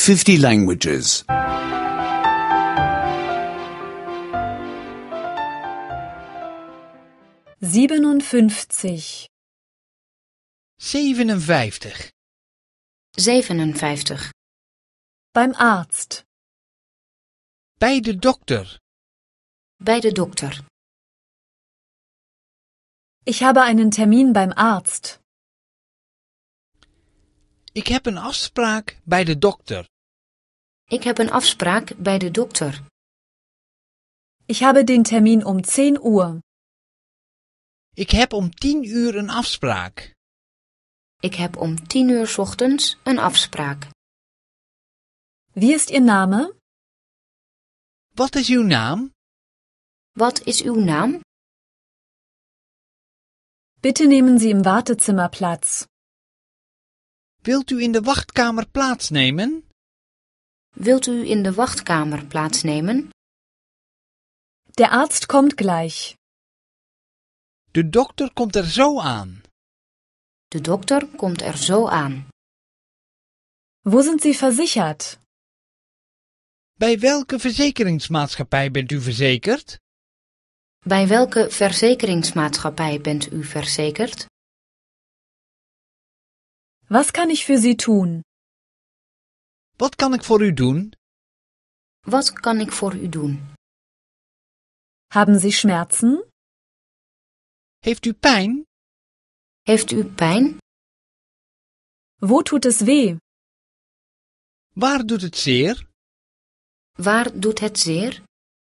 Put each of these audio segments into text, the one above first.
50 languages. 57. 57. 57. Beim Arzt. Bij de dokter. Bij de dokter. Ich habe einen Termin beim Arzt. Ik heb een afspraak bij de dokter. Ik heb een afspraak bij de dokter. Ich habe den Termin um 10 Uhr. Ik heb om 10 uur een afspraak. Ik heb om 10 uur 's ochtends een afspraak. Wie ist Ihr Name? Wat is uw naam? Wat is uw naam? Bitte nehmen Sie im Wartezimmer Platz. Wilt u in de wachtkamer plaatsnemen? Wilt u in de wachtkamer plaatsnemen? Der Arzt kommt gleich. De dokter komt er zo aan. De dokter komt er zo aan. Wo sind Sie versichert? Bij welke verzekeringsmaatschappij bent u verzekerd? Bij welke verzekeringsmaatschappij bent u verzekerd? Was kann ich für Sie tun? Wat kan ik voor u doen? Wat kan ik voor u doen? Haben Sie Schmerzen? Heeft u pijn? Heeft u pijn? Wo tut es weh? Waar doet het zeer? Waar doet het zeer?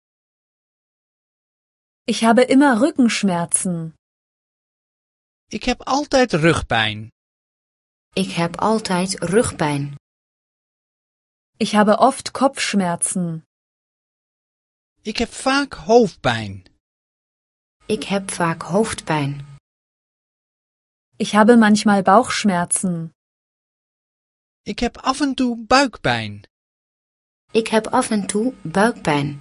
Ich habe immer Rückenschmerzen. Ik heb altijd rugpijn. Ik heb altijd rugpijn. Ich habe oft Kopfschmerzen. Ik heb vaak hoofdpijn. Ik heb vaak hoofdpijn. Ich habe manchmal Bauchschmerzen. Ik heb af en toe buikpijn. Ik heb af en toe buikpijn.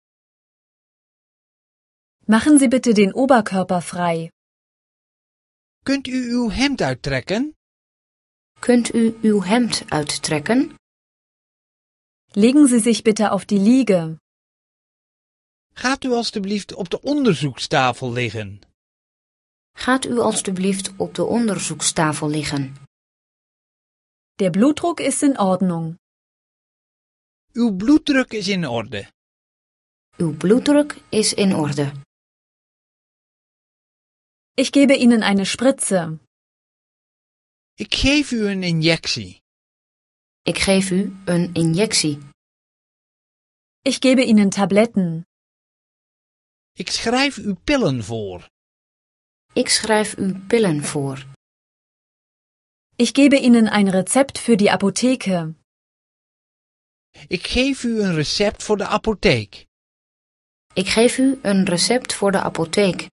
Machen Sie bitte den Oberkörper frei. Kunt u uw hemd uittrekken? Kunt u uw hemd uittrekken? Legen Sie sich bitte auf die Liege. Gaat u alstublieft op de onderzoekstafel liggen. Gaat u alstublieft op de onderzoekstafel liggen. Der Blutdruck ist in Ordnung. Uw bloeddruk is in orde. Uw bloeddruk is in orde. Ich gebe Ihnen eine Spritze. Ik geef u een injectie. Ik geef u een injectie. Ich gebe Ihnen Tabletten. Ik schrijf u pillen voor. Ik schrijf u pillen voor. Ich gebe Ihnen ein Rezept für die Apotheke. Ik geef u een recept voor de apotheek. Ik geef u een recept voor de apotheek.